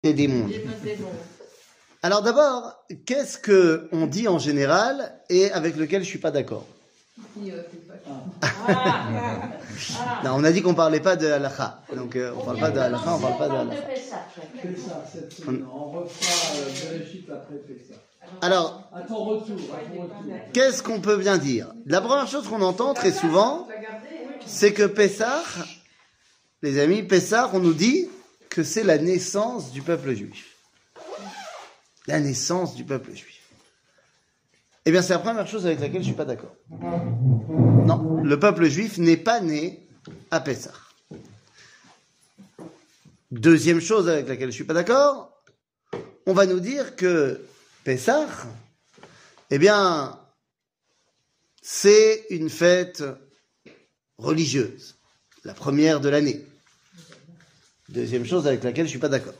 et des mondes. Alors d'abord, qu'est-ce que on dit en général et avec lequel je suis pas d'accord? Non, on a dit qu'on parlait pas de halakha. Donc on parle pas de halakha, on parle pas de halakha. On refera Bereshit après Pessah. Alors, à ton retour. Qu'est-ce qu'on peut bien dire? La première chose qu'on entend très souvent, c'est que Pessah, les amis, Pessah, on nous dit que c'est la naissance du peuple juif. La naissance du peuple juif. Eh bien, c'est la première chose avec laquelle je suis pas d'accord. Non, le peuple juif n'est pas né à Pessah. Deuxième chose avec laquelle je suis pas d'accord, on va nous dire que Pessah, eh bien, c'est une fête religieuse, la première de l'année. Deuxième chose avec laquelle je suis pas d'accord.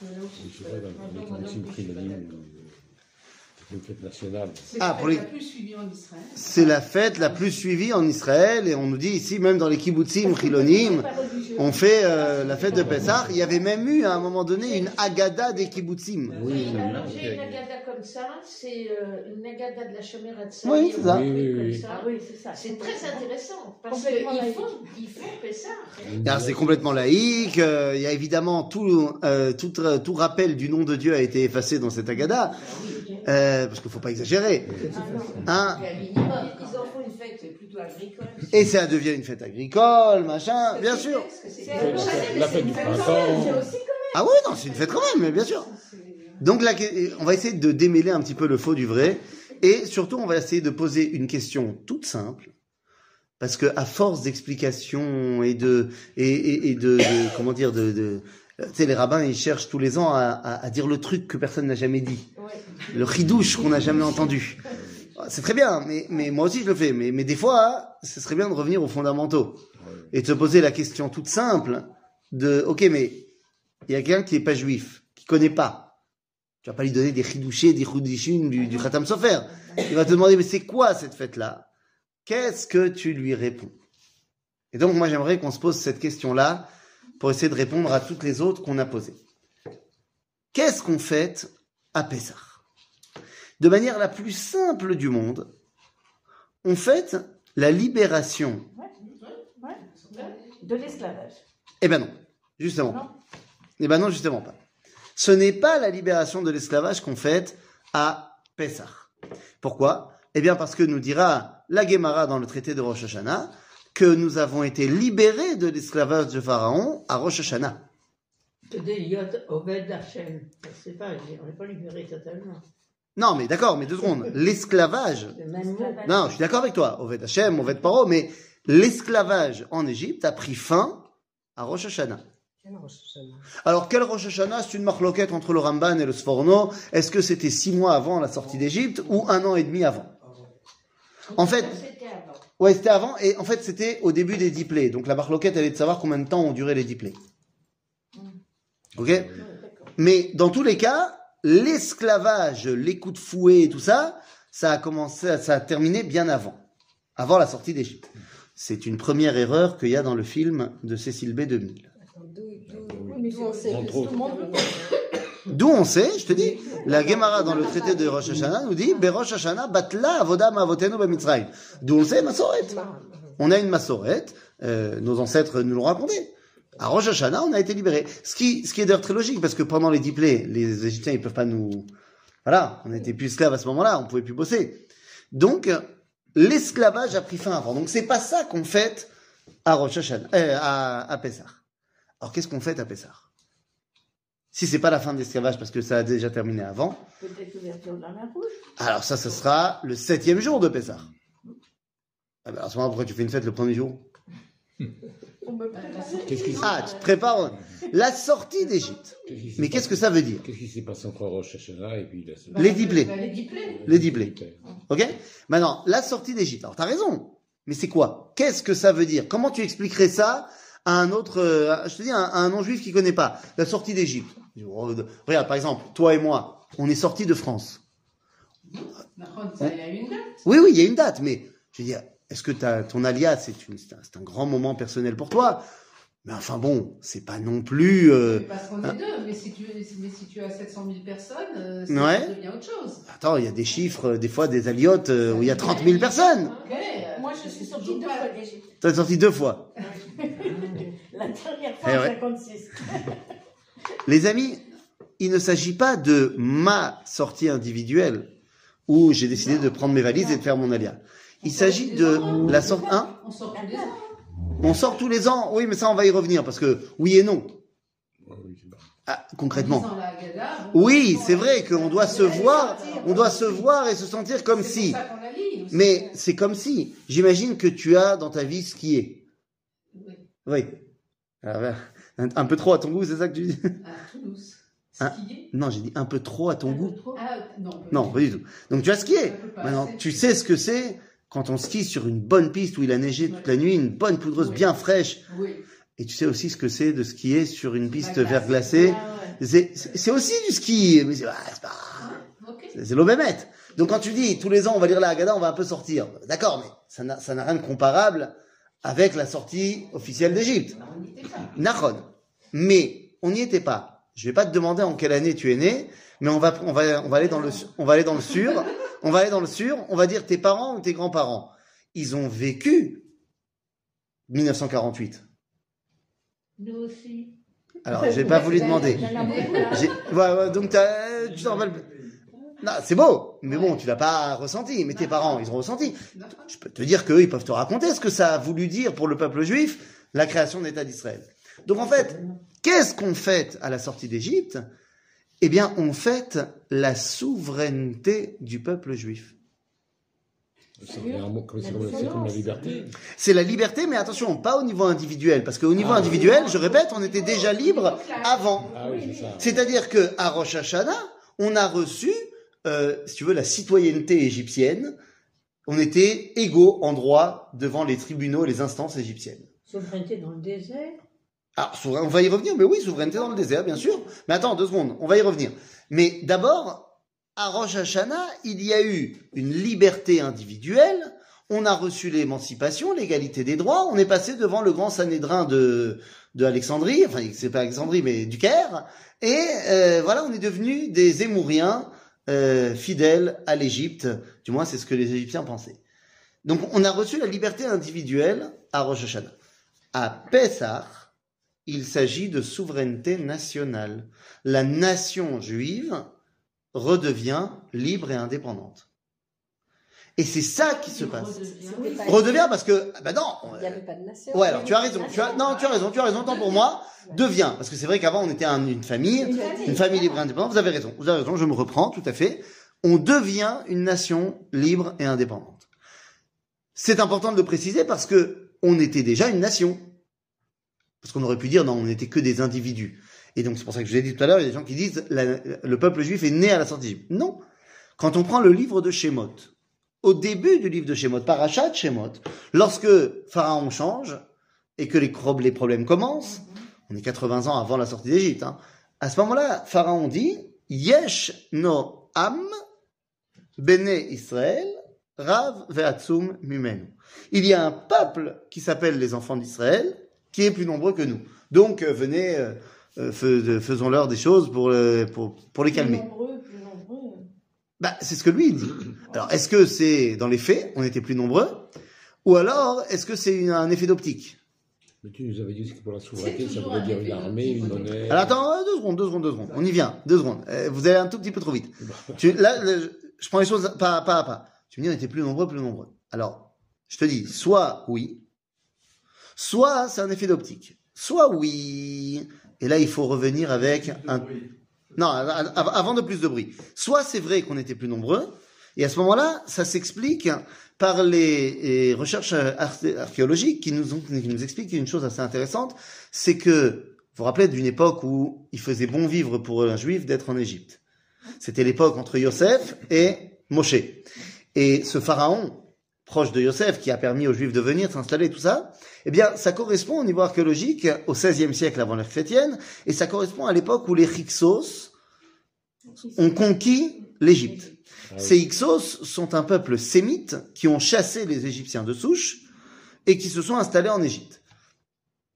Une fête nationale. C'est la fête la plus suivie en Israël. C'est la fête la plus suivie en Israël et on nous dit ici, même dans les kibbutzim, chilonim, on fait la fête de Pessah. Il y avait même eu à un moment donné une Haggadah des kibbutzim. Oui, alors j'ai une Haggadah comme ça, c'est une Haggadah de la Shomerat Tzadi. Oui, c'est ça. Oui, c'est ça. C'est très intéressant parce qu'ils font Pessah. Alors, c'est complètement laïque. Il y a évidemment tout rappel du nom de Dieu a été effacé dans cette Haggadah. Parce qu'il ne faut pas exagérer. Hein? Ils en font une fête plutôt agricole. Et ça devient une fête agricole, machin, bien sûr. La fête du printemps. Ah oui, non, c'est une fête quand même, mais bien sûr. Donc là, on va essayer de démêler un petit peu le faux du vrai. Et surtout, on va essayer de poser une question toute simple. Parce que à force d'explications et de comment dire, tu sais, les rabbins, ils cherchent tous les ans à dire le truc que personne n'a jamais dit. Le chidouche qu'on n'a jamais entendu. C'est très bien, mais moi aussi je le fais. Mais des fois, ce serait bien de revenir aux fondamentaux. Et de se poser la question toute simple de, ok, mais il y a quelqu'un qui n'est pas juif, qui connaît pas. Tu vas pas lui donner des chidouchés, des choudishim, du Khatam Sofer. Il va te demander, mais c'est quoi cette fête-là? Qu'est-ce que tu lui réponds? Et donc, moi, j'aimerais qu'on se pose cette question-là pour essayer de répondre à toutes les autres qu'on a posées. Qu'est-ce qu'on fête à Pessah? De manière la plus simple du monde, on fête la libération. De l'esclavage. Eh ben non, justement pas. Eh ben non, justement pas. Ce n'est pas la libération de l'esclavage qu'on fête à Pessah. Pourquoi? Eh bien parce que nous dira la Gemara dans le traité de Rosh Hashanah que nous avons été libérés de l'esclavage de Pharaon à Rosh Hashanah. Oved Hashem. C'est pas, on n'est pas libéré totalement. Non, mais d'accord, mais 2 secondes. L'esclavage. Non, je suis d'accord avec toi. Oved Hashem, Oved Paro, mais l'esclavage en Égypte a pris fin à Rosh Hashanah. Alors, quel Rosh Hashanah? C'est une marloquette entre le Ramban et le Sforno. Est-ce que c'était 6 mois avant la sortie d'Égypte ou 1 an et demi avant? En fait, ouais, c'était avant, et en fait, c'était au début des 10 plaies. Donc, la marloquette, elle est de savoir combien de temps ont duré les 10 plaies. Ok? Mais, dans tous les cas, l'esclavage, les coups de fouet et tout ça, ça a terminé bien avant la sortie d'Égypte. C'est une première erreur qu'il y a dans le film de Cécile B. 2000. D'où on sait, je te dis, la Gemara dans le traité de Rosh Hashanah nous dit Berosh Hashanah batla avoda ma'avotenu b'Mitzrayim. D'où on sait Masoret. On a une Masoret, nos ancêtres nous l'ont raconté. À Rosh Hashanah, on a été libérés. Ce qui est d'ailleurs très logique, parce que pendant les 10 plaies, les Égyptiens, ils peuvent pas nous... Voilà, on n'était plus esclaves à ce moment-là, on pouvait plus bosser. Donc, l'esclavage a pris fin avant. Donc, c'est pas ça qu'on fête à Rosh Hashanah, à Pessah. Alors, qu'est-ce qu'on fête à Pessah? Si c'est pas la fin de l'esclavage, parce que ça a déjà terminé avant. Peut-être l'ouverture de la mer Rouge. Alors, ça, ce sera le 7e jour de Pessah. Ah ben, à ce moment-là, pourquoi tu fais une fête le premier jour? Ah, tu te prépares la sortie d'Égypte. Mais qu'est-ce que ça veut dire? Qu'est-ce qui s'est passé entre Rosh Hashanah et puis les 10 plaies. Les 10 plaies. Ok? Maintenant, la sortie d'Égypte. Alors, t'as raison. Mais c'est quoi? Qu'est-ce que ça veut dire? Comment tu expliquerais ça à un autre, je te dis, à un non-juif qui connaît pas la sortie d'Égypte? Regarde, par exemple, toi et moi, on est sortis de France. Il y a une date. Oui, il y a une date, mais je veux dire, est-ce que ton alia, c'est un grand moment personnel pour toi? Mais enfin bon, c'est pas non plus... Parce qu'on est deux, mais si tu as 700 000 personnes, ça Ouais. devient autre chose. Attends, il y a des chiffres, des fois des aliotes où il y a 30 000 personnes. Ok, Moi, je suis sortie 2 fois d'Égypte. T'es sorti 2 fois. La dernière fois, Eh en ouais. 56. Les amis, il ne s'agit pas de ma sortie individuelle où j'ai décidé de prendre mes valises et de faire mon alia. Il s'agit de la sortie... Hein? On sort tous les ans. On sort tous les ans. Oui, mais ça, on va y revenir parce que oui et non. Oui, c'est bon. Ah, concrètement. En disant la Haggadah, Oui, c'est vrai qu'on doit se voir, et se sentir comme c'est si. pour ça qu'on la lit aussi. Mais c'est comme si. J'imagine que tu as dans ta vie skié. Oui, Oui. Alors, un peu trop à ton goût, c'est ça que tu dis? à Toulouse. Hein? Skier. Non, j'ai dit un peu trop à ton goût. Ah, non. Non, pas du tout. Donc tu as skié. Un peu pas Maintenant, assez. tu sais ce que c'est quand on skie sur une bonne piste où il a neigé toute la nuit, une bonne poudreuse Oui. bien fraîche. Oui. Et tu sais aussi ce que c'est de skier sur une piste glace. verglacée. Ah ouais. C'est aussi du ski, mais c'est pas... Ok. C'est l'obémètre. Donc quand tu dis tous les ans on va lire la Haggadah, on va un peu sortir. D'accord, mais ça n'a rien de comparable avec la sortie officielle d'Égypte. On n'y était pas. Nachon. Mais on n'y était pas. Je vais pas te demander en quelle année tu es né, mais on va aller dans le sûr. On va aller dans le sûr. On va dire tes parents ou tes grands-parents. Ils ont vécu 1948. Nous aussi. Alors, j'ai pas voulu demander. Il y en a beaucoup, là. Ouais, donc tu t'en rappelles. Non, c'est beau, mais bon, tu l'as pas ressenti. Mais tes parents, ils ont ressenti. D'accord. Je peux te dire qu'eux, ils peuvent te raconter ce que ça a voulu dire pour le peuple juif, la création de l'État d'Israël. Donc en fait, qu'est-ce qu'on fête à la sortie d'Égypte? Eh bien, on fête la souveraineté du peuple juif. C'est comme la liberté. C'est la liberté, mais attention, pas au niveau individuel, parce qu'au niveau individuel, je répète, on était déjà libre avant. Ah oui, c'est ça. C'est-à-dire que à Rosh Hashanah, on a reçu, si tu veux, la citoyenneté égyptienne. On était égaux en droit devant les tribunaux et les instances égyptiennes. Souveraineté dans le désert. Ah, on va y revenir, mais oui, souveraineté dans le désert, bien sûr. Mais attends, 2 secondes, on va y revenir. Mais d'abord, à Rosh Hashanah, il y a eu une liberté individuelle, on a reçu l'émancipation, l'égalité des droits, on est passé devant le grand Sanhédrin de Alexandrie, enfin, c'est pas Alexandrie, mais du Caire, et voilà, on est devenus des Émouriens fidèles à l'Égypte, du moins c'est ce que les Égyptiens pensaient. Donc on a reçu la liberté individuelle à Rosh Hashanah. À Pessah, il s'agit de souveraineté nationale. La nation juive redevient libre et indépendante. Et c'est ça qui se passe. Redevient parce que, bah non. Il n'y avait pas de nation. Ouais, alors tu as raison. Tu as raison. Tant pour moi, devient. Parce que c'est vrai qu'avant on était une famille libre et indépendante. Vous avez raison. Je me reprends tout à fait. On devient une nation libre et indépendante. C'est important de le préciser parce que on était déjà une nation. Parce qu'on aurait pu dire non, on n'était que des individus. Et donc c'est pour ça que je vous ai dit tout à l'heure, il y a des gens qui disent le peuple juif est né à la sortie d'Égypte. Non. Quand on prend le livre de Shemot, au début du livre de Shemot, Parashat Shemot, lorsque Pharaon change et que les problèmes commencent, on est 80 ans avant la sortie d'Égypte, hein, à ce moment-là, Pharaon dit Yesh no am bene Israël rav ve'atzum mimenu. Il y a un peuple qui s'appelle les enfants d'Israël qui est plus nombreux que nous. Donc venez, faisons-leur des choses pour les calmer. Plus nombreux. Bah, c'est ce que lui il dit. Alors, est-ce que c'est dans les faits, on était plus nombreux, ou alors est-ce que c'est un effet d'optique? Mais tu nous avais dit que pour la souveraineté, C'est ça toujours voulait un dire une effet armée, une d'optique. monnaie. Alors attends, 2 secondes. On y vient, 2 secondes. Vous allez un tout petit peu trop vite. Je prends les choses pas à pas. Tu me dis on était plus nombreux. Alors, je te dis, soit oui, soit c'est un effet d'optique. Soit oui, et là il faut revenir avec un... Non, avant de plus de bruit. Soit c'est vrai qu'on était plus nombreux, et à ce moment-là, ça s'explique par les recherches archéologiques qui nous expliquent une chose assez intéressante, c'est que, vous vous rappelez d'une époque où il faisait bon vivre pour un juif d'être en Égypte. C'était l'époque entre Yosef et Moshe. Et ce pharaon, proche de Yosef, qui a permis aux juifs de venir s'installer, tout ça, eh bien, ça correspond au niveau archéologique au XVIe siècle avant l'ère chrétienne, et ça correspond à l'époque où les Hyksos ont conquis l'Égypte. Ces Hyksos sont un peuple sémite qui ont chassé les Égyptiens de souche et qui se sont installés en Égypte.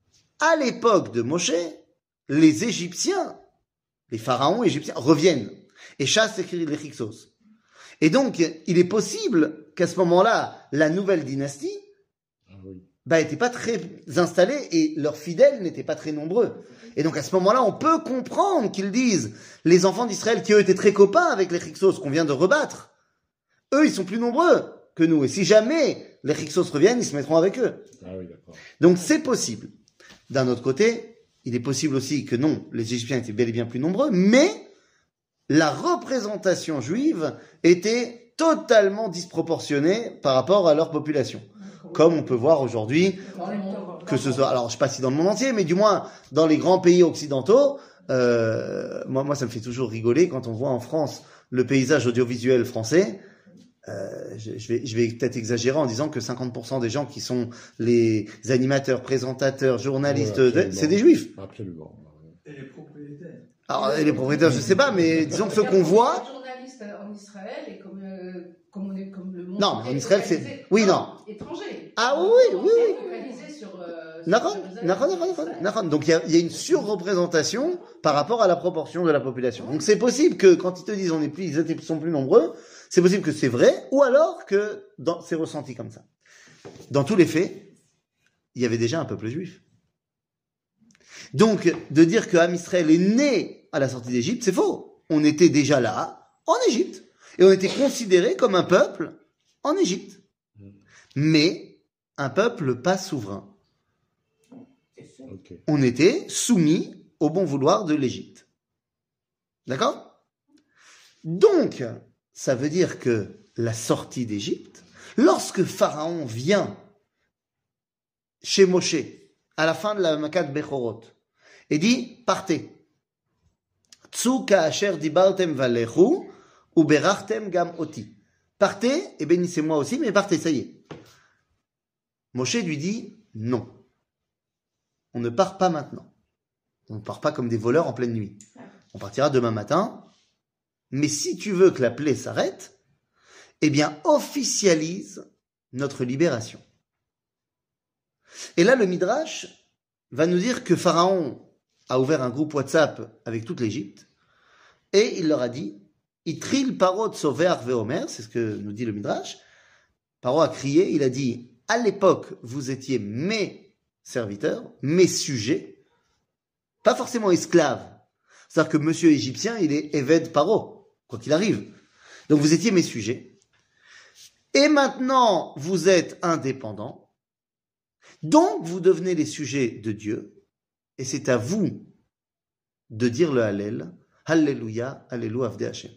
à l'époque de Moshe, les Égyptiens, les pharaons égyptiens reviennent et chassent les Hyksos. Et donc, il est possible qu'à ce moment-là, la nouvelle dynastie était pas très installée et leurs fidèles n'étaient pas très nombreux. Et donc, à ce moment-là, on peut comprendre qu'ils disent, les enfants d'Israël qui eux étaient très copains avec les Hyksos qu'on vient de rebattre, eux, ils sont plus nombreux que nous. Et si jamais les Hyksos reviennent, ils se mettront avec eux. Ah oui, d'accord. Donc, c'est possible. D'un autre côté, il est possible aussi que non, les Égyptiens étaient bel et bien plus nombreux, mais la représentation juive était totalement disproportionnée par rapport à leur population. Comme on peut voir aujourd'hui, que ce soit, alors je sais pas si dans le monde entier, mais du moins dans les grands pays occidentaux, moi ça me fait toujours rigoler quand on voit en France le paysage audiovisuel français. Je vais peut-être exagérer en disant que 50% des gens qui sont les animateurs, présentateurs, journalistes, c'est des juifs. Absolument. Et les propriétaires. Alors, les propriétaires, je sais pas, mais disons que ceux qu'on voit. Journaliste en Israël et comme on est comme le monde. Non, en Israël, c'est. Oui, non. Étranger. Ah oui. Focalisé sur. Nahon. Donc, il y a une surreprésentation par rapport à la proportion de la population. Donc, c'est possible que quand ils te disent ils sont plus nombreux, c'est possible que c'est vrai, ou alors que c'est ressenti comme ça. Dans tous les faits, il y avait déjà un peuple juif. Donc, de dire que Am Israël est né à la sortie d'Égypte, c'est faux. On était déjà là, en Égypte. Et on était considéré comme un peuple en Égypte. Mais, un peuple pas souverain. Okay. On était soumis au bon vouloir de l'Égypte. D'accord? Donc, ça veut dire que la sortie d'Égypte, lorsque Pharaon vient chez Moshe, à la fin de la Makat Bechorot, et dit, partez. Tsu ka'asher dibartem valechu, ou berachtem gam oti. Partez, et bénissez-moi aussi, mais partez, ça y est. Moshe lui dit, non. On ne part pas maintenant. On ne part pas comme des voleurs en pleine nuit. On partira demain matin. Mais si tu veux que la plaie s'arrête, eh bien, officialise notre libération. Et là, le Midrash va nous dire que Pharaon a ouvert un groupe WhatsApp avec toute l'Égypte et il leur a dit Itril parot sover veomer, c'est ce que nous dit le Midrash. Paro a crié, il a dit à l'époque, vous étiez mes serviteurs, mes sujets, pas forcément esclaves. C'est-à-dire que monsieur égyptien, il est Eved Paro, quoi qu'il arrive. Donc vous étiez mes sujets. Et maintenant, vous êtes indépendants. Donc vous devenez les sujets de Dieu. Et c'est à vous de dire le Hallel. Alléluia, Alléluia, Avdei Hashem.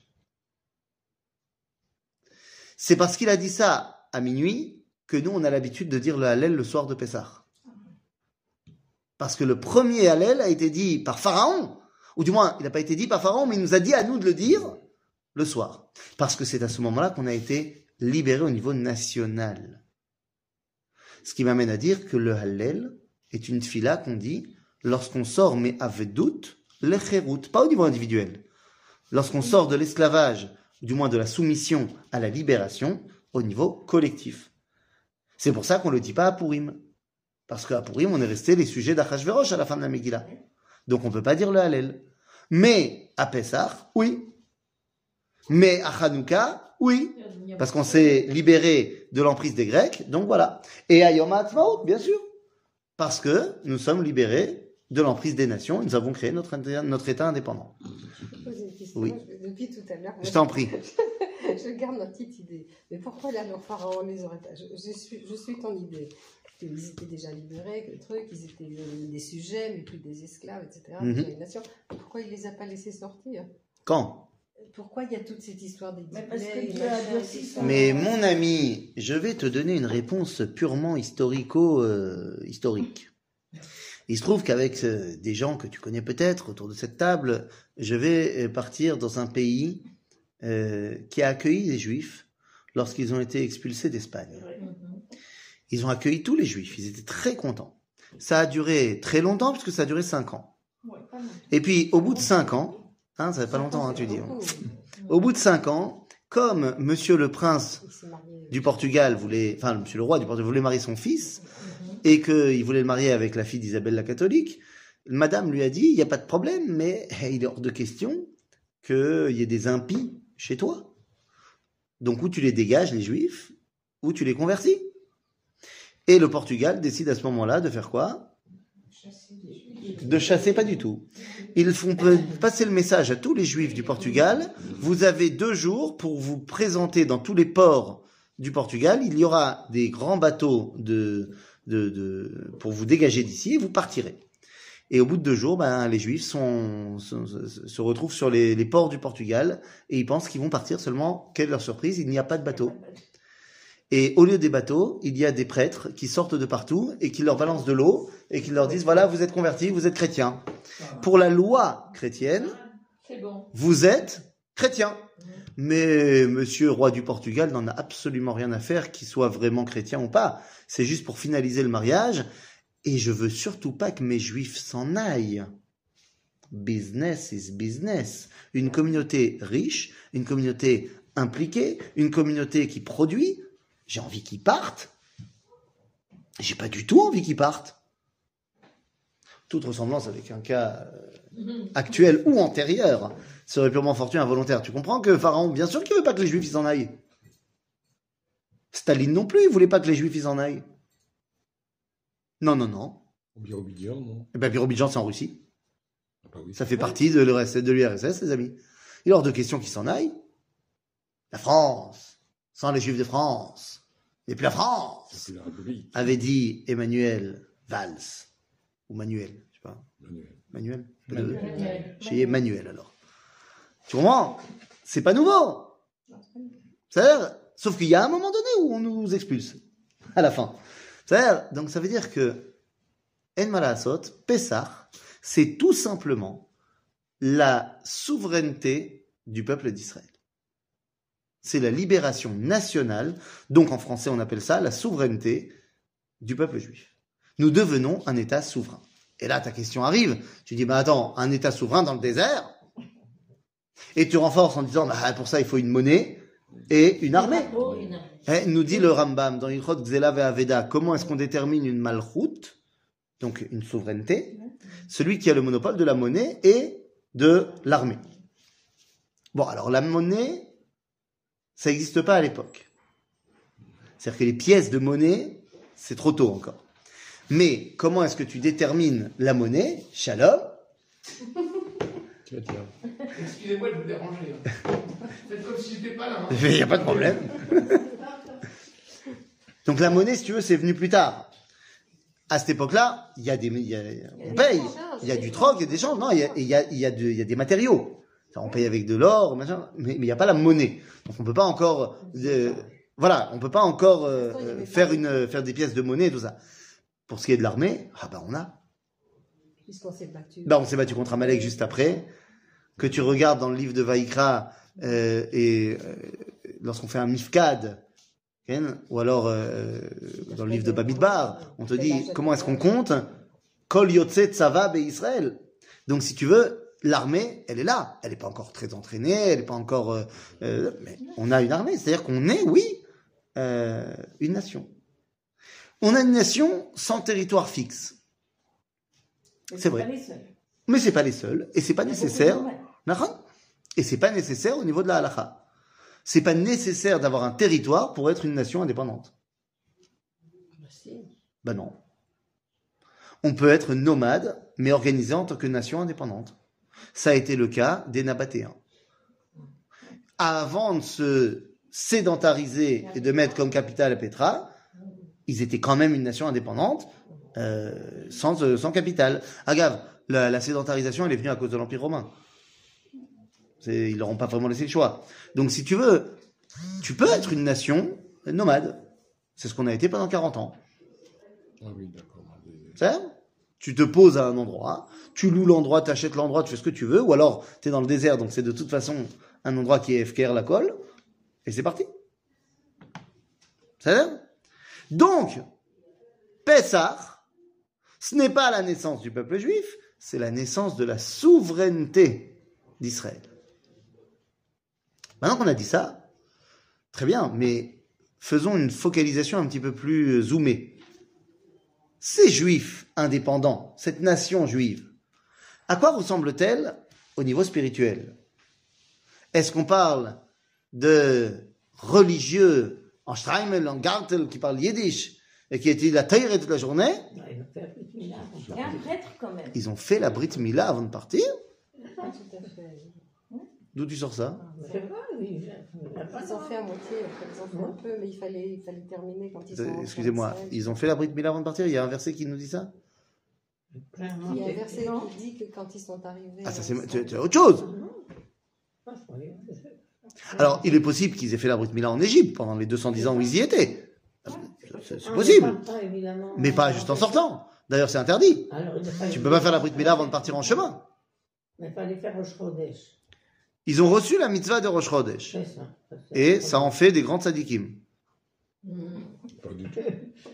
C'est parce qu'il a dit ça à minuit que nous, on a l'habitude de dire le Hallel le soir de Pessah. Parce que le premier Hallel a été dit par Pharaon, ou du moins, il n'a pas été dit par Pharaon, mais il nous a dit à nous de le dire le soir. Parce que c'est à ce moment-là qu'on a été libéré au niveau national. Ce qui m'amène à dire que le Hallel est une tfila qu'on dit lorsqu'on sort, mais avec doute, l'echerut, pas au niveau individuel. Lorsqu'on sort de l'esclavage, ou du moins de la soumission à la libération, au niveau collectif. C'est pour ça qu'on ne le dit pas à Purim. Parce qu'à Purim, on est resté les sujets d'Achashverosh à la fin de la Megillah. Donc on ne peut pas dire le Hallel. Mais à Pessah, oui. Mais à Hanouka, oui. Parce qu'on s'est libéré de l'emprise des Grecs, donc voilà. Et à Yom HaAtzmaut, bien sûr. Parce que nous sommes libérés de l'emprise des nations et nous avons créé notre État indépendant. Je peux poser une question. Oui. Depuis tout à l'heure. Je t'en prie. Je garde ma petite idée. Mais pourquoi là, nos pharaons les aurait pas je suis ton idée. Qu'ils étaient déjà libérés, que le truc, ils étaient des sujets, mais plus des esclaves, etc. Déjà une nation. Pourquoi il les a pas laissés sortir? Quand? Pourquoi il y a toute cette histoire des parce que diplômes, Dieu a durci son- Mais mon ami, je vais te donner une réponse purement historique. Il se trouve qu'avec des gens que tu connais peut-être autour de cette table, je vais partir dans un pays qui a accueilli les Juifs lorsqu'ils ont été expulsés d'Espagne. Ils ont accueilli tous les Juifs, ils étaient très contents. Ça a duré très longtemps, puisque ça a duré 5 ans. Et puis, au bout de 5 ans, ça fait pas longtemps, tu dis. Au bout de 5 ans, comme monsieur le prince du Portugal monsieur le roi du Portugal voulait marier son fils, et qu'il voulait le marier avec la fille d'Isabelle la catholique, madame lui a dit, il n'y a pas de problème, mais il est hors de question qu'il y ait des impies chez toi. Donc, ou tu les dégages, les juifs, ou tu les convertis. Et le Portugal décide à ce moment-là de faire quoi? De chasser, pas du tout. Ils font passer le message à tous les juifs du Portugal. Vous avez 2 jours pour vous présenter dans tous les ports du Portugal. Il y aura des grands bateaux pour vous dégager d'ici et vous partirez. Et au bout de 2 jours, les juifs se retrouvent sur les ports du Portugal et ils pensent qu'ils vont partir seulement. Quelle est leur surprise? Il n'y a pas de bateau. Et au lieu des bateaux, il y a des prêtres qui sortent de partout et qui leur balancent de l'eau et qui leur disent, voilà, vous êtes convertis, vous êtes chrétiens. Pour la loi chrétienne, vous êtes chrétiens. Mais monsieur roi du Portugal n'en a absolument rien à faire qu'il soit vraiment chrétien ou pas. C'est juste pour finaliser le mariage. Et je veux surtout pas que mes juifs s'en aillent. Business is business. Une communauté riche, une communauté impliquée, une communauté qui produit. J'ai envie qu'ils partent. J'ai pas du tout envie qu'ils partent. Toute ressemblance avec un cas actuel ou antérieur serait purement fortuit involontaire. Tu comprends que Pharaon, bien sûr qu'il veut pas que les Juifs ils s'en aillent. Staline non plus, il voulait pas que les Juifs ils s'en aillent. Non. Birobidjan, non? Eh ben, Birobidjan, c'est en Russie. Ah, bah oui. Ça fait partie de l'URSS, les amis. Il est hors de question qu'ils s'en aillent. La France, sans les Juifs de France, et puis la France, C'est la République. avait dit Emmanuel Valls. Ou Manuel, je sais pas. Manuel. Chez Emmanuel, alors. Tu comprends? C'est pas nouveau. C'est-à-dire, sauf qu'il y a un moment donné où on nous expulse. À la fin. C'est-à-dire, donc ça veut dire que En Malasot, Pessah, c'est tout simplement la souveraineté du peuple d'Israël. C'est la libération nationale, donc en français on appelle ça la souveraineté du peuple juif. Nous devenons un État souverain. Et là ta question arrive, tu dis, attends, un État souverain dans le désert? Et tu renforces en disant, pour ça il faut une monnaie et une armée. Nous dit le Rambam dans Ilchot Gzela ve'Aveda, comment est-ce qu'on détermine une malchoute, donc une souveraineté? Celui qui a le monopole de la monnaie et de l'armée. Bon, alors la monnaie, ça n'existe pas à l'époque. C'est-à-dire que les pièces de monnaie, c'est trop tôt encore. Mais comment est-ce que tu détermines la monnaie? Shalom. Tiens. Excusez-moi de vous déranger. Faites comme si j'étais pas là. Il n'y a pas de problème. Donc la monnaie, si tu veux, c'est venu plus tard. À cette époque-là, on paye. Il y a du troc, il y a des échanges. Non, il y a des matériaux. On paye avec de l'or, machin, mais il n'y a pas la monnaie. Donc on peut pas encore, on peut pas encore faire des pièces de monnaie et tout ça. Pour ce qui est de l'armée, on a. Puisqu'on s'est battu. On s'est battu contre Amalek juste après. Que tu regardes dans le livre de Vaïkra lorsqu'on fait un mifkad, ou alors dans le livre de Bamidbar, on te dit comment est-ce qu'on compte Kol Yotze Tzava Israël. Donc si tu veux, l'armée, elle est là. Elle n'est pas encore très entraînée, elle n'est pas encore... mais on a une armée, c'est-à-dire qu'on est, oui, une nation. On a une nation sans territoire fixe. C'est vrai. Mais c'est pas les seuls, et c'est pas nécessaire. Et c'est pas nécessaire au niveau de la halakha. C'est pas nécessaire d'avoir un territoire pour être une nation indépendante. Non. On peut être nomade, mais organisé en tant que nation indépendante. Ça a été le cas des Nabatéens. Avant de se sédentariser et de mettre comme capitale à Petra, ils étaient quand même une nation indépendante, sans capitale. Agave, la sédentarisation, elle est venue à cause de l'Empire romain. Ils leur ont pas vraiment laissé le choix. Donc si tu veux, tu peux être une nation nomade. C'est ce qu'on a été pendant 40 ans. Ah oui, d'accord. C'est ça? Tu te poses à un endroit, tu loues l'endroit, tu achètes l'endroit, tu fais ce que tu veux, ou alors tu es dans le désert, donc c'est de toute façon un endroit qui est FKR la colle, et c'est parti. C'est ça? Donc, Pessah, ce n'est pas la naissance du peuple juif, c'est la naissance de la souveraineté d'Israël. Maintenant qu'on a dit ça, très bien, mais faisons une focalisation un petit peu plus zoomée. ces juifs indépendants, cette nation juive, à quoi ressemble-t-elle au niveau spirituel? Est-ce qu'on parle de religieux en Streimel, en Gartel, qui parlent yiddish et qui étudient la Torah toute la journée? Et un prêtre quand même. Ils ont fait la Brit Mila avant de partir? Pas tout à fait. D'où tu sors ça? C'est vrai, oui. Ils ont fait à moitié, ils ont fait un peu, mais il fallait terminer quand ils sont. Excusez-moi, ils ont fait la Brit Mila avant de partir? Il y a un verset qui nous dit ça? Il y a un verset qui dit que quand ils sont arrivés. Ah, ça c'est autre chose! Alors, il est possible qu'ils aient fait la Brit Mila en Égypte pendant les 210 ans où ils y étaient. C'est possible. Mais pas juste en sortant. D'ailleurs, c'est interdit. Tu peux pas faire la Brit Mila avant de partir en chemin. Mais il fallait faire Rosh Chodesh. Ils ont reçu la mitzvah de Rosh Chodesh. C'est ça. Et ça en fait des grands tzadikim. Pas du tout.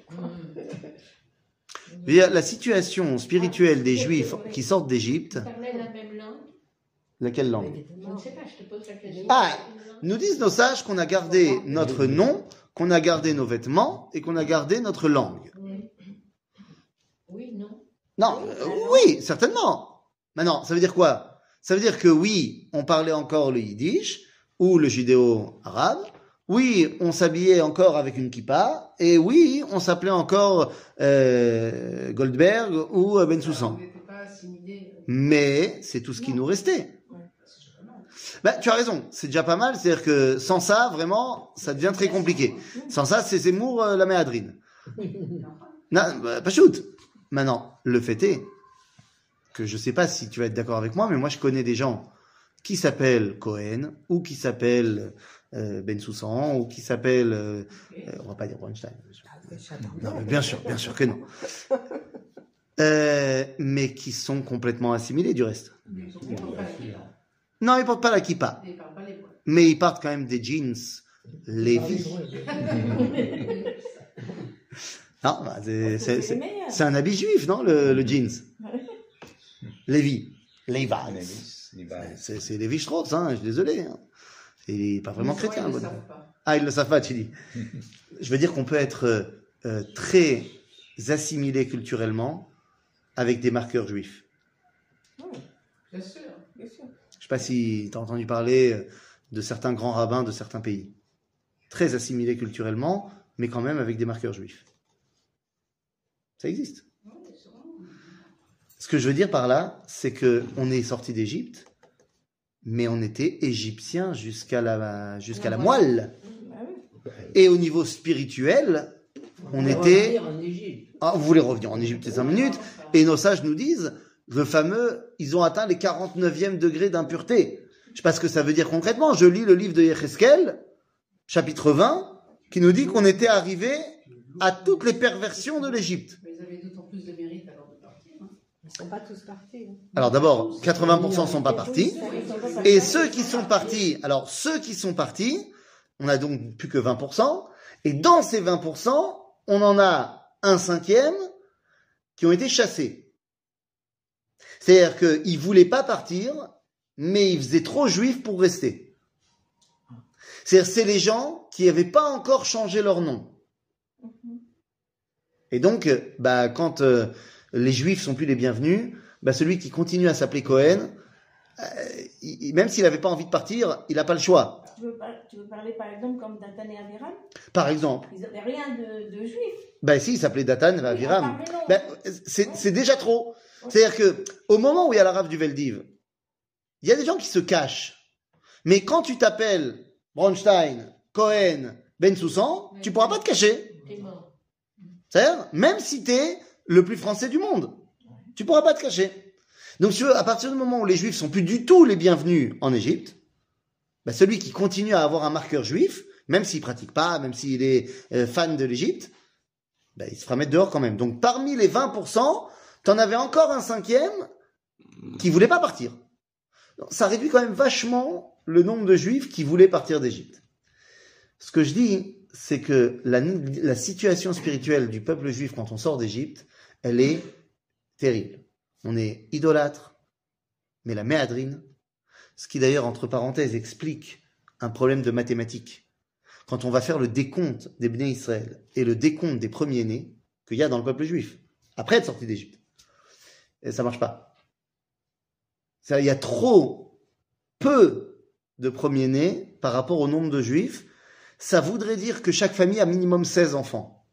La situation spirituelle des Juifs qui sortent d'Égypte, Ils parlaient la même langue. laquelle langue? Je ne sais pas, je te pose la question. Ah, nous disent nos sages qu'on a gardé notre nom, qu'on a gardé nos vêtements et qu'on a gardé notre langue. Oui, non. Non, oui, certainement. Maintenant, ça veut dire quoi? Ça veut dire que oui, on parlait encore le yiddish ou le judéo-arabe. Oui, on s'habillait encore avec une kippa. Et oui, on s'appelait encore Goldberg ou Ben Soussan. On n'était pas assimilés. Mais c'est tout ce qui nous restait. Ben, tu as raison, c'est déjà pas mal. C'est-à-dire que sans ça, vraiment, ça devient très compliqué. Sans ça, c'est Zemmour, la méadrine. Non, pas shoot. Maintenant, le fait est que je sais pas si tu vas être d'accord avec moi, mais moi je connais des gens qui s'appellent Cohen ou qui s'appellent Ben Soussan ou qui s'appellent on va pas dire Bronstein. Non, mais bien sûr que non. Mais qui sont complètement assimilés du reste. Non, ils portent pas la kippa, Ils parlent pas les mots. mais ils portent quand même des jeans Levi. Non, bah, c'est un habit juif, non, le jeans. Levi. C'est Levi Strauss, hein, je suis désolé. Hein. Il n'est pas vraiment chrétien. Ils ne Bon. savent pas. Ah, ils ne le savent pas, tu dis. Je veux dire qu'on peut être très assimilé culturellement avec des marqueurs juifs. Bien sûr. Bien sûr. Je ne sais pas si tu as entendu parler de certains grands rabbins de certains pays. Très assimilés culturellement, mais quand même avec des marqueurs juifs. Ça existe. Ce que je veux dire par là, c'est qu'on est sorti d'Égypte, mais on était égyptien jusqu'à la moelle. Et au niveau spirituel, on était... En Égypte. Ah, vous voulez revenir en Égypte 5 minutes, et nos sages nous disent, le fameux, ils ont atteint les 49e degrés d'impureté. Je ne sais pas ce que ça veut dire concrètement. Je lis le livre de Yecheskel, chapitre 20, qui nous dit qu'on était arrivé à toutes les perversions de l'Égypte. Mais ils avaient d'autant plus de mérite alors de partir. Hein. Ils ne sont pas tous partis. Hein. Alors d'abord, 80% ne sont pas partis. Et ceux qui sont partis, on n'a donc plus que 20%. Et dans ces 20%, on en a un cinquième qui ont été chassés. C'est-à-dire qu'ils ne voulaient pas partir, mais ils faisaient trop juifs pour rester. C'est-à-dire c'est les gens qui n'avaient pas encore changé leur nom. Et donc, quand les juifs sont plus les bienvenus, celui qui continue à s'appeler Cohen, même s'il n'avait pas envie de partir, il n'a pas le choix. Tu veux parler par exemple comme Datan et Aviram? Par exemple. Ils n'avaient rien de juif. Si, il s'appelait Datan et Aviram. Oui, C'est déjà trop. C'est-à-dire que au moment où il y a la rave du Veldiv, il y a des gens qui se cachent. Mais quand tu t'appelles Bronstein, Cohen, Ben Soussan, tu pourras pas te cacher. T'es mort. C'est-à-dire, même si tu es le plus français du monde, tu pourras pas te cacher. Donc, si tu veux, à partir du moment où les juifs sont plus du tout les bienvenus en Égypte, celui qui continue à avoir un marqueur juif, même s'il pratique pas, même s'il est fan de l'Égypte, il se fera mettre dehors quand même. Donc, parmi les 20%, t'en avais encore un cinquième qui voulait pas partir. Donc, ça réduit quand même vachement le nombre de juifs qui voulaient partir d'Égypte. Ce que je dis, c'est que la situation spirituelle du peuple juif quand on sort d'Égypte, elle est terrible. On est idolâtre, mais la méadrine, ce qui d'ailleurs, entre parenthèses, explique un problème de mathématiques. Quand on va faire le décompte des Bnei Israël et le décompte des premiers-nés qu'il y a dans le peuple juif, après être sortis d'Égypte. Et ça marche pas. Il y a trop peu de premiers-nés par rapport au nombre de juifs. Ça voudrait dire que chaque famille a minimum 16 enfants.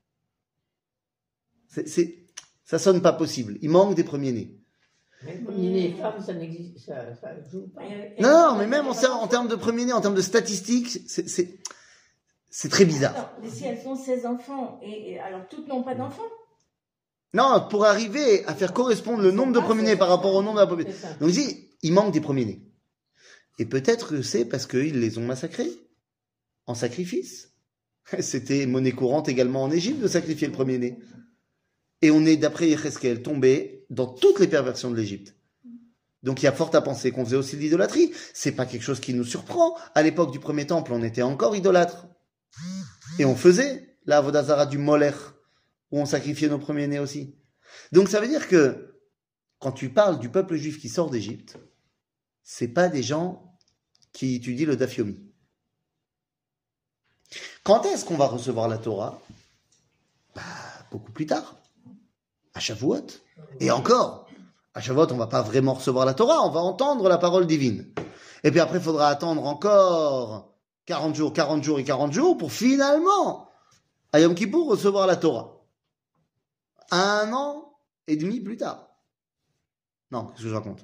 Ça sonne pas possible. Il manque des premiers-nés. Même comme il est femme, ça n'existe, ça joue pas. Non, mais même en termes de premiers-nés, en termes de statistiques, c'est très bizarre. Alors, mais si elles ont 16 enfants, et alors toutes n'ont pas d'enfants? Non, pour arriver à faire correspondre le nombre de premiers-nés par rapport au nombre de la population. Donc ici, il manque des premiers-nés. Et peut-être que c'est parce qu'ils les ont massacrés en sacrifice. C'était monnaie courante également en Égypte de sacrifier le premier-né. Et on est, d'après Yecheskel, tombé dans toutes les perversions de l'Égypte. Donc il y a fort à penser qu'on faisait aussi de l'idolâtrie. C'est pas quelque chose qui nous surprend. À l'époque du premier temple, on était encore idolâtres. Et on faisait la Avodazara du Moler, où on sacrifiait nos premiers-nés aussi. Donc ça veut dire que, quand tu parles du peuple juif qui sort d'Égypte, c'est pas des gens qui étudient le Daf Yomi. Quand est-ce qu'on va recevoir la Torah? Beaucoup plus tard. À Shavuot. Et encore, à Shavuot, on va pas vraiment recevoir la Torah, on va entendre la parole divine. Et puis après, il faudra attendre encore 40 jours et 40 jours pour finalement, à Yom Kippour, recevoir la Torah. 1 an et demi plus tard. Non, qu'est-ce que je raconte?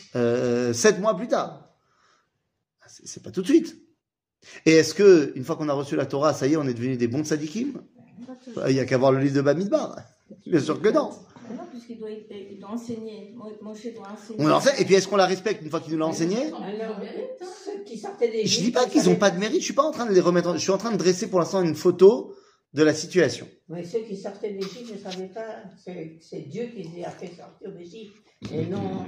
7 mois plus tard. C'est pas tout de suite. Et est-ce que, une fois qu'on a reçu la Torah, ça y est, on est devenu des bons tzadikim? Il y a qu'à voir le livre de Bamidbar. Bien sûr que non. Non, puisqu'il doit enseigner. Moshe doit enseigner. On l'enseigne, et puis est-ce qu'on la respecte une fois qu'il nous l'a enseigné? Alors, ceux qui sortaient des Je dis pas qu'ils ont pas de mérite, je suis pas en train de les remettre, je suis en train de dresser pour l'instant une photo de la situation. Mais ceux qui sortaient d'Égypte ne savaient pas, c'est Dieu qui les a fait sortir d'Égypte. Et non,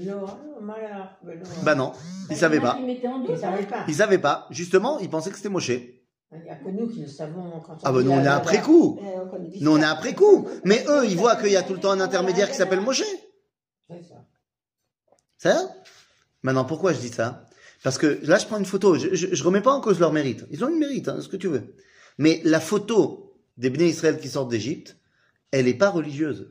malheur. Bah non, ils savaient pas. Ils ne savaient pas. Ils savaient pas. Justement, ils pensaient que c'était Moshe. Il n'y a que nous qui le savons. Quand Ah bah nous on est après coup. on connaît Nous on est après coup. Mais eux, ils voient qu'il y a tout le temps un intermédiaire qui s'appelle Moshe. C'est ça. Ça? Maintenant, pourquoi je dis ça? Parce que là, je prends une photo. Je remets pas en cause leur mérite. Ils ont une mérite, hein, ce que tu veux. Mais la photo des Bnei Israël qui sortent d'Égypte, elle est pas religieuse.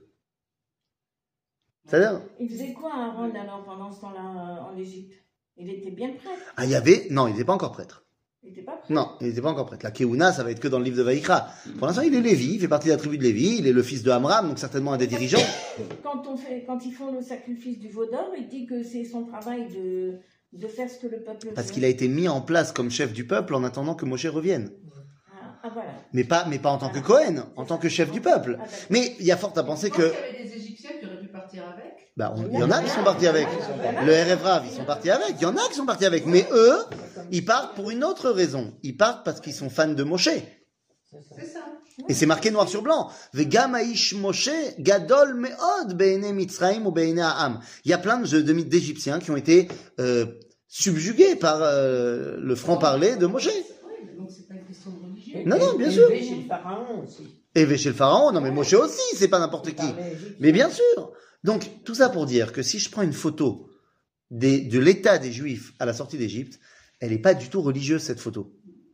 C'est-à-dire? Il faisait quoi Aaron alors pendant ce temps-là en Égypte? Il était bien prêtre. Ah, il y avait, non, il n'était pas encore prêtre. Il n'était pas prêtre. Non, il n'était pas encore prêtre. La Keuna, ça va être que dans le livre de Vaïkra. Pour l'instant, il est Lévi, il fait partie de la tribu de Lévi, il est le fils de Amram, donc certainement un des dirigeants. Quand ils font le sacrifice du veau d'or, il dit que c'est son travail de faire ce que le peuple veut. Parce qu'il a été mis en place comme chef du peuple en attendant que Moshe revienne. Voilà. Mais pas en tant que Cohen, en tant que chef du peuple. Mais il y a fort à penser que... Il y avait des Égyptiens qui auraient pu partir avec. Il y en a qui sont partis avec. Le RF Rav, ils sont partis avec. Il y en a qui sont partis avec. Mais eux, ils partent pour une autre raison. Ils partent parce qu'ils sont fans de Moshe. C'est ça. Et c'est marqué noir sur blanc. Vegam ha'ish Moshe gadol me'od be'enei Mitzrayim ou be'enei ha'am. Il y a plein d'Égyptiens qui ont été subjugués par le franc-parler de Moshe. Oui, donc c'est pas une question de religion. Non, bien sûr. Élevé chez le pharaon aussi. Élevé chez le pharaon, non mais Moshe aussi, c'est pas n'importe qui. Mais bien sûr. Donc, tout ça pour dire que si je prends une photo de l'état des Juifs à la sortie d'Égypte, elle n'est pas du tout religieuse, cette photo.